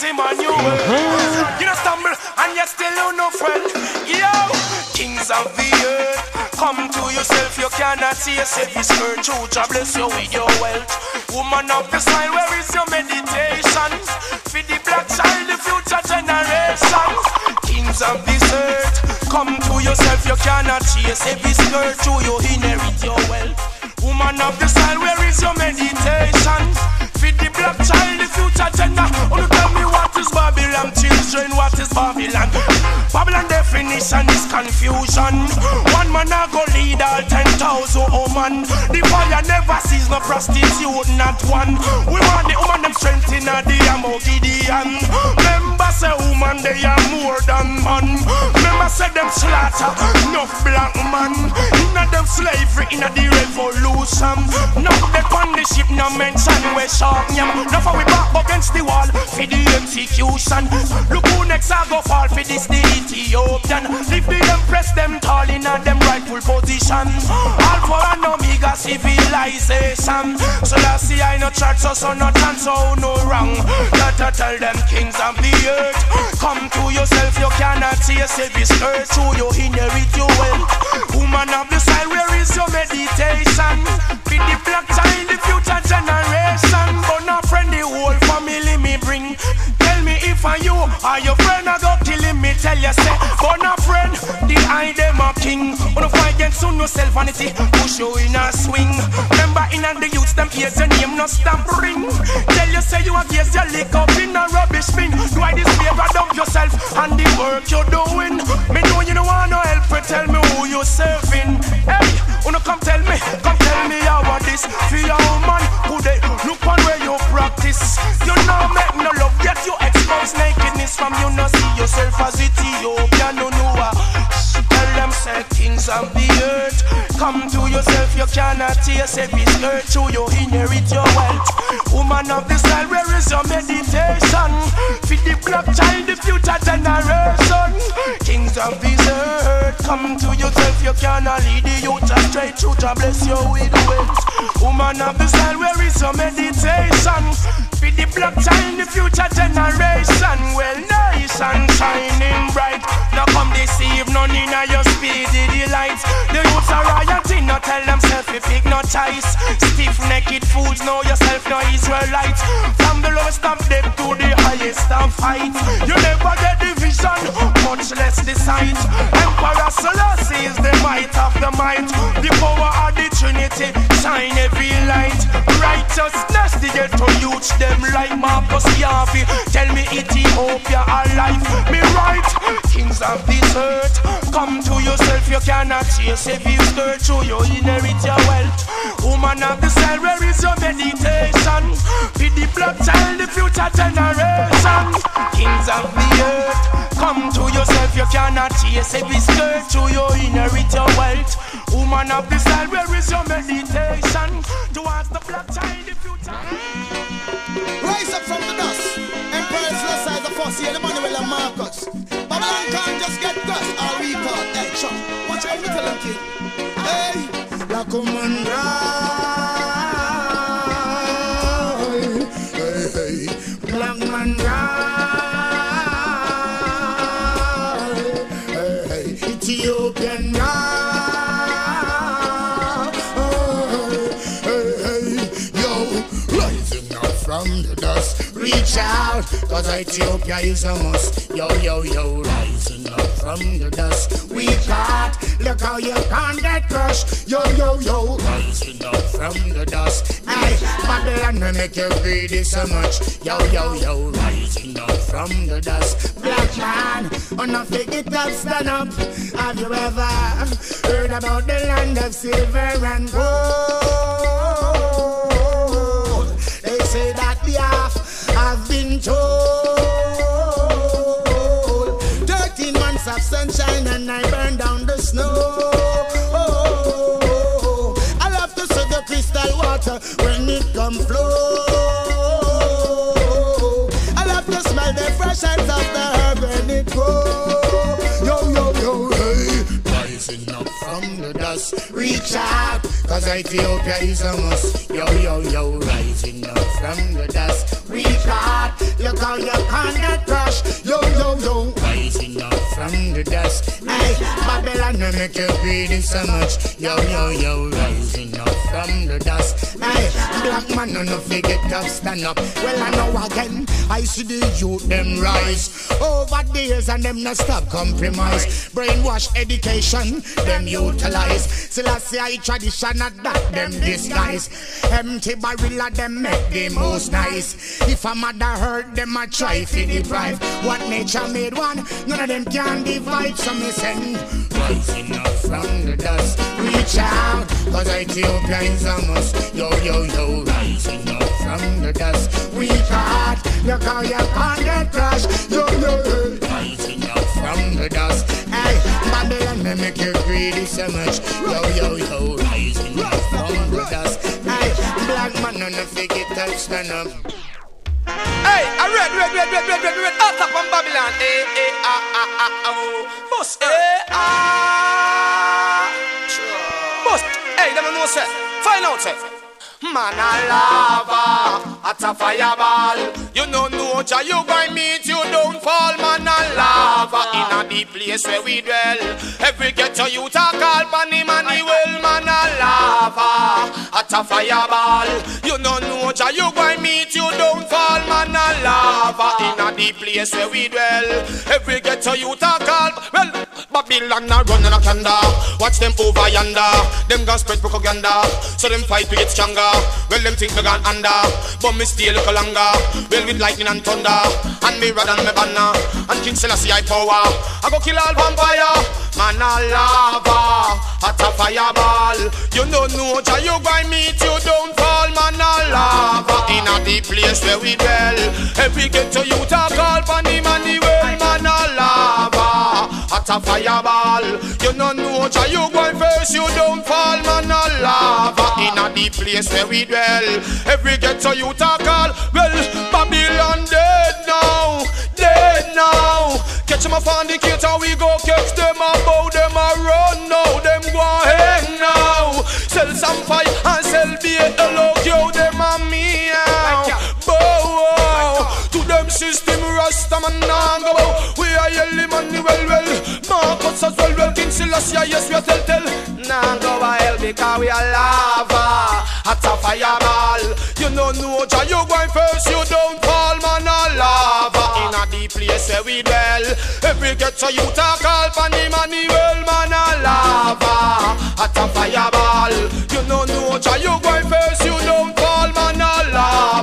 Kings of the earth, come to yourself. You cannot see yourself. This earth, Jah bless you with your wealth. Woman of the soil, where is your meditation? For the black child, the future generation. Kings of this earth, come to yourself. You cannot see yourself. This earth, you inherit your wealth. Woman of the soil, where is your meditation? For the black child, the future generation. Oh, tell me what is Babylon, children? What is Babylon? Babylon definition is confusion. One man a go lead all 10,000 woman. The fire never sees no prostitute, not one. We want the woman them strength in a the Gideon. Remember say woman they are more than man. Remember say them slaughter enough black man. Inna them slavery inna the revolution. Now they on the ship no mention we sharp yam. Now for we back against the wall for the execution. Look who next a go fall for this the Ethiopian. Leave the empress them tall in a them rightful position. Alpha and Omega civilization. So last see I no church so no chance so no wrong. Not to tell them kings of the earth, come to yourself. You cannot see yourself this earth. So you inherit your wealth. Woman of the soil, where is your meditation? Be the black child, the future generation. But not friend, the whole family me bring. Tell me if I you are your friend, I go killing me. Tell you say, but not friend, the I them a king. Wanna fight against no self vanity, push you in a swing. Remember in and the youths them ears your name no stamp ring. Tell you say you against your lick up in a rubbish bin. Do I this favor dump yourself and the work you're doing? Me know you don't want no help, but tell me who you serving. Hey, wanna come tell me how about this. For your man, who they look on where you practice. You know make no love, yet you expose nakedness from you not see yourself as Ethiopian. No know tell them say kings of the earth, come to yourself. You cannot see yourself is earth, so you inherit your wealth. Woman of the soil, where is your meditation? For the black child, the future generation. Kings of this earth, come to yourself. You cannot lead the youth astray. Jah bless you with wealth. Woman of the soil, where is your meditation? For the black child, the future generation. Well, nice and shining bright. Now come deceive none in your speedy delights. The youths are rioting, not tell themselves we pick no choice. Stiff-necked fools, know yourself no Israelites. From the lowest of them to the highest of heights. You never get the vision, much less the sight. Emperor Selassie is the might of the might. The power of the righteousness, the ghetto youths, them like Marcus Garvey. Tell me Ethiopia alive, me right. Kings of this earth, come to yourself, you cannot chase if you skirt through, you inherit your wealth. Woman of the cell, where is your meditation? Feed the black child, the future generation. Kings of the earth, come to yourself, you cannot chase if you skirt through, you inherit your wealth. Woman of the cell, where is your meditation? Towards the black child, the future. Rise up from the dust. Emperor Celestia the first year, Emmanuel and Marcus. Babylon can't just get dust. All we call, hey, shut. Watch out, me tell them, kid. Hey, black woman ride. Hey, hey, black man ride. Hey, hey, Ethiopian ride. Hey, hey, yo, rising up from the dust. Reach out, cause Ethiopia is a must. Yo, yo, yo, rising up from the dust. We got, look how you can't get crushed. Yo, yo, yo, rising up from the dust. Hey, Babylon will make you greedy so much. Yo, yo, yo, rising up from the dust. Black man, on a fake it up, stand up. Have you ever heard about the land of silver and gold? They say that the half have been told. 13 months of sunshine and I burn down the snow. I love to see the crystal water when it come flow. I love to smell the fresh eyes of the herb when it grows. Yo, yo, yo, hey. Rising up from the dust, reach out, cause Ethiopia is a must. Yo, yo, yo, rising up from the dust. We got, look how you can't get crushed. Yo, yo, yo, rising up from the dust. Hey, Babylon will make you greedy so much. Yo, yo, yo, rising up from the dust. Hey, black man on the figure up, stand up. Well, I know again, I see the youth them rise over the years and them not stop compromise. Brainwash education, them utilize. Celestia tradition, not that them disguise. Empty barrel of them make the most nice. If a mother hurt them, I try to deprive. What nature made one, none of them can divide. So me sing, rising up from the dust. Reach out, cause Ethiopia is a must. Yo, yo, yo, rising up from the dust. We got, look how you can't get crushed. Yo, yo, yo, rising up from the dust. Hey, Babylon may make you greedy so much. Yo, yo, yo, rising up from the dust. Hey, black man on the figure up, stand up. Hey, I red, out up on Babylon. Eh, oh. Bust, Bust, hey, them know say. Find out, say. Man a lava, at a fireball. You don't know Jah, you going meet you don't fall. Man a lava, in a deep place where we dwell. Every ghetto you talk all pan him and he will. Man a lava, at a fireball. You don't know Jah, you going meet you don't fall. Man a lava, in a deep place where we dwell. Every ghetto you talk all. Well, Babylon a run in a candor. Watch them over yonder. Them gon' spread propaganda, so them fight to get stronger. Well, them think me gone under, but me stay a little longer. Well, with lightning and thunder, and me rod and me banner, and King Selassie I power. I go kill all vampire. Man a lava, at a fireball. You don't know Jah, you going meet you don't fall. Man a lava, in a deep place where we dwell. Every ghetto you talk all pan him and he well. Man a lava, at a fireball. You don't know Jah, you going face you don't fall. Man a lava, in a deep place where we dwell. Every ghetto you talk all. Well, Babylon dead now, dead now. Catch them a fornicator, we go catch them a bow, them a run now, them go hang now. Sell some fight and sell beer, hello, yo, them a meow. Bow, to them system, Rasta man now go bow. We are yelling money well, Marcus as well, King Selassie, yes, we are tell. Now go hell because we are lava, at a fireball. You don't know Jah, you going first, you don't fall. Man a lava, in a deep place where we dwell. Every ghetto you talk all pan him and he well. Man a lava, at a fireball. You don't know Jah, you going first, you don't fall. Man a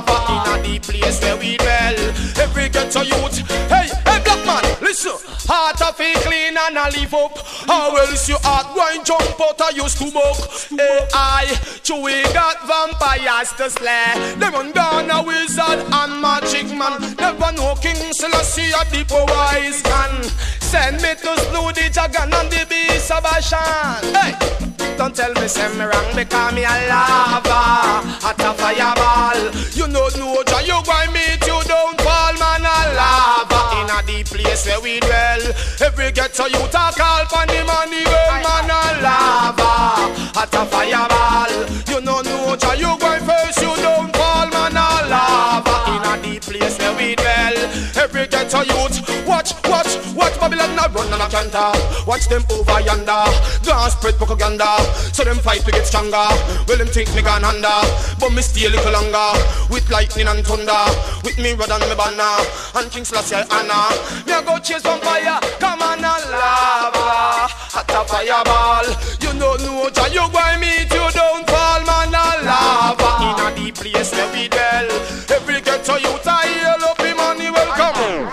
lava in a deep place where we dwell. Every ghetto youth, hey, black man, listen. Heart of it clean and I live up. How else you heart going jump out I used to buck. AI, Chewy got vampires to slay. Them on down a wizard and magic man. Never know King Selassie a deep wise man. Send me to slew the dragon and the beast of Bashan. Hey, don't tell me say me wrong because me a lava, hot a fireball. You know Jah, you going meet you don't fall man a lava in a deep place where we dwell. Every ghetto you talk all pon the money well man a lava, hot a fireball. You know Jah, you going first you don't fall man a lava in a deep place where we dwell. Every ghetto youth, watch Babylon a run and a canter. Watch them over yonder, don't spread propaganda. So them fight to get stronger. Well them think me gone under, but me stay a little longer. With lightning and thunder, with me rod and me banner, and King Selassie Anna. Me a go chase vampire, come on a lava, hot a fireball. You know Jah, you going meet you don't fall man a lava in a deep place where we dwell. Every ghetto youth I heal up him money welcome.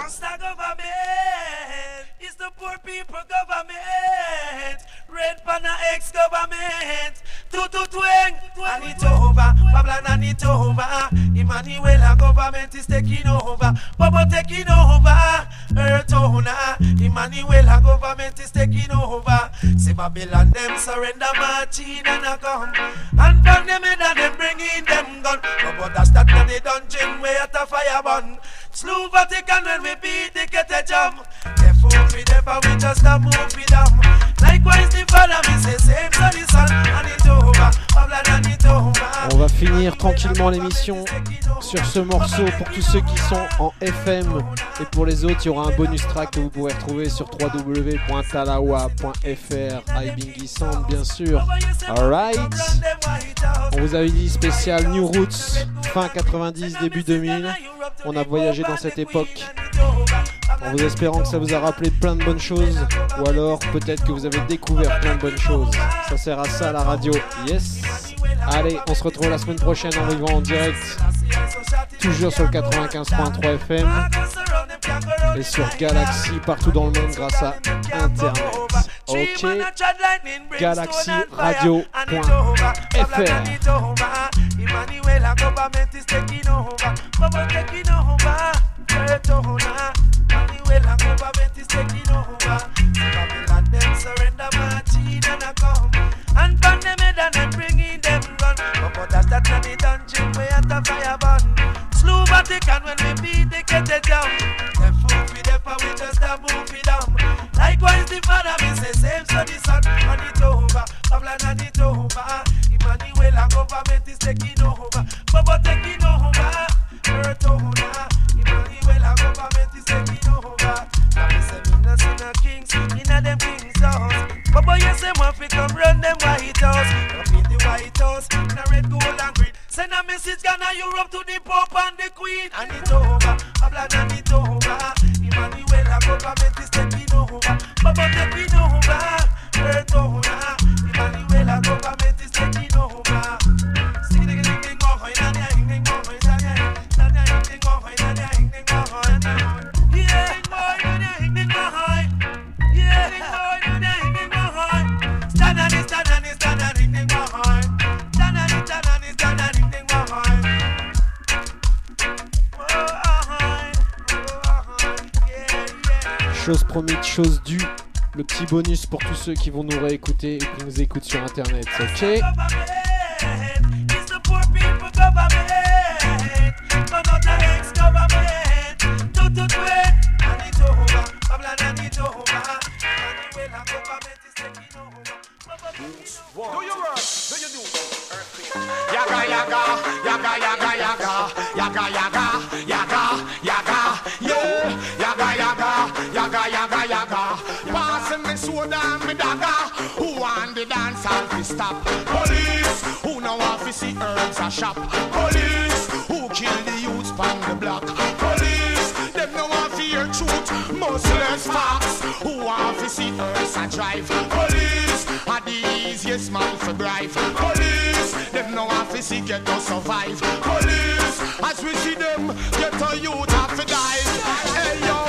The poor people government, red banner ex-government, twang, Manitoba, Babylon Manitoba, Emmanuel government is taking over, Bobo taking over, Earthona, Emmanuel government is taking over, say Babylon them surrender Martin and a come, and from them head and them bringing them gun, Bobo that's that in the dungeon where at a fire burn, slew Vatican when we beat the get a jam. We never we just a move with them. Likewise the father me say same so the son and it over, Babylon and it over. On va finir tranquillement l'émission sur ce morceau pour tous ceux qui sont en FM et pour les autres il y aura un bonus track que vous pourrez retrouver sur www.talawa.fr. iBingy Sound bien sûr. Alright, on vous avait dit spécial New Roots fin 90 début 2000. On a voyagé dans cette époque en vous espérant que ça vous a rappelé plein de bonnes choses, ou alors peut-être que vous avez découvert plein de bonnes choses. Ça sert à ça la radio, yes. Allez, on se retrouve la semaine prochaine en vivant en direct, toujours sur le 95.3 FM et sur Galaxy partout dans le monde grâce à Internet. Ok, galaxyradio.fr. Emmanuel government is taking over, Baba taking over, Earthona, Emmanuel government is taking over, Babylon them surrender Martin and a come, and from them head and them bringing them gun, Baba that's that and the dungeon where at the fire burn, slew Vatican when we beat the get down, them fool with them we just a move with them, likewise the father me say same so the son and it over, Babylon and it over, Emmanuel government is taking over, Baba taking over, Earthona, Emmanuel government is taking over. Now me say me no see no kings inna them kings house. Baba you say want fi come run them White House, up in the White House, in a red, gold and green. Send a message Ghana Europe to the Pope and the Queen, and it over, Babylon and it over. Emmanuel government is taking over, Baba taking over, Earthona, Emmanuel government is taking over. Chose promise, chose due. Le petit bonus pour tous ceux qui vont nous réécouter et qui nous écoutent sur internet. Ok. Yaga yaga, yaga yaga yaga, yaga yaga, yaga yaga, yeah. Yaga yaga, yaga yaga yaga. Passing me soda and me dagger. Who want the dance and fi stop? Police, who know want fi see herbs a shop? Police, who kill the youths from the block? Police, them no want fi hear truth, merciless facts. Who want fi see herbs a drive? Police, are the easiest easiest man for bribe. Police, them no have to see get to survive. Police, as we see them, get a youth have to die. Hey yo,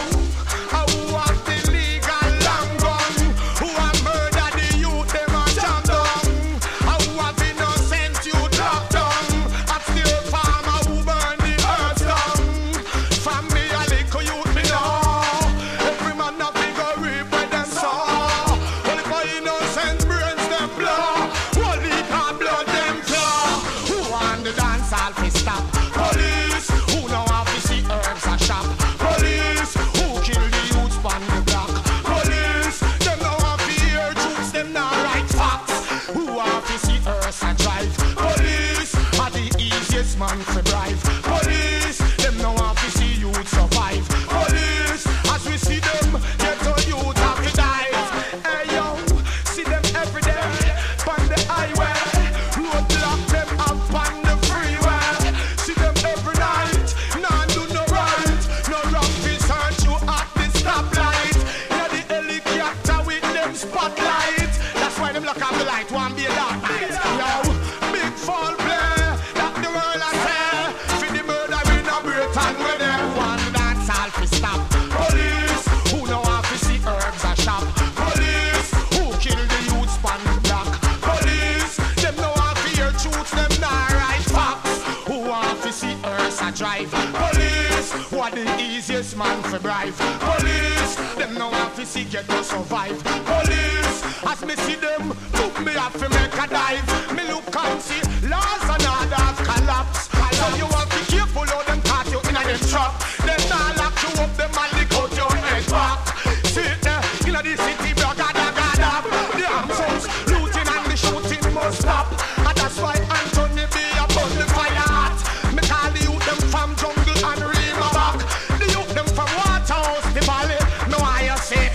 who have the legal long gun? Who have murdered the youth, them a jam down. Who have innocent youth locked down. At the farmer who burn the earth down. From me a little youth me know. Every man a figure reap when them saw. Only for innocent brains them blow. Only for blood them flow. Who want the dance all fi stop? Police, who know how to see herbs a shop. Police, who kill the youths on the block. Police, them know how to hear truths, them not write facts. Who have to see earth a drive. Police, are the easiest man to bribe. Police, them know how to see youth survive. Police, as we see them, get to youth have to dive. Hey yo, see them every day, on the highway. Roadblock them up on the freeway. See them every night, nah do no right. No rough research you at the stoplight. Yeah, the helicopter with them spotlight. That's why them lock off the light, one be a dark night. Yo, big fall play, that the world I say. For the murder in a Britain where they want dance all fi stop. Police, who know how to see herbs a shop. Police, who kill the youths on the block. Police, them know how to hear truths, them not right facts. Who want to see earth a drive. Police, what the easiest man for bribe. Police, them know how to see get to survive. Police, as me see them, took me have to make a dive. Me look and see laws and orders collapse. So you have to be careful how them caught you in a them trap. Them not lock you up, them and lick out your head back. Sit there, in the city, bro, gada. The arms house, looting and the shooting must stop. And that's why Anthony be above the fire hot. Me call the youth them from jungle and Rima back. The youth them from Waterhouse, the valley. No I say.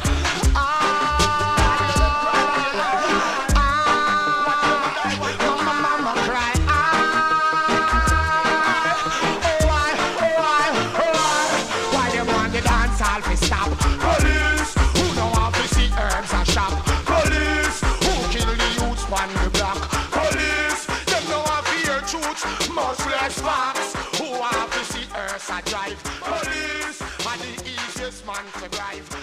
Mama cry. Why they want the dance all fi stop? Police, who know how to see herbs a shop. Police, who kill the youths on the block. Police, them know how to hear truths, much less facts. Who have to see earth a drive. Police, are the easiest man to drive.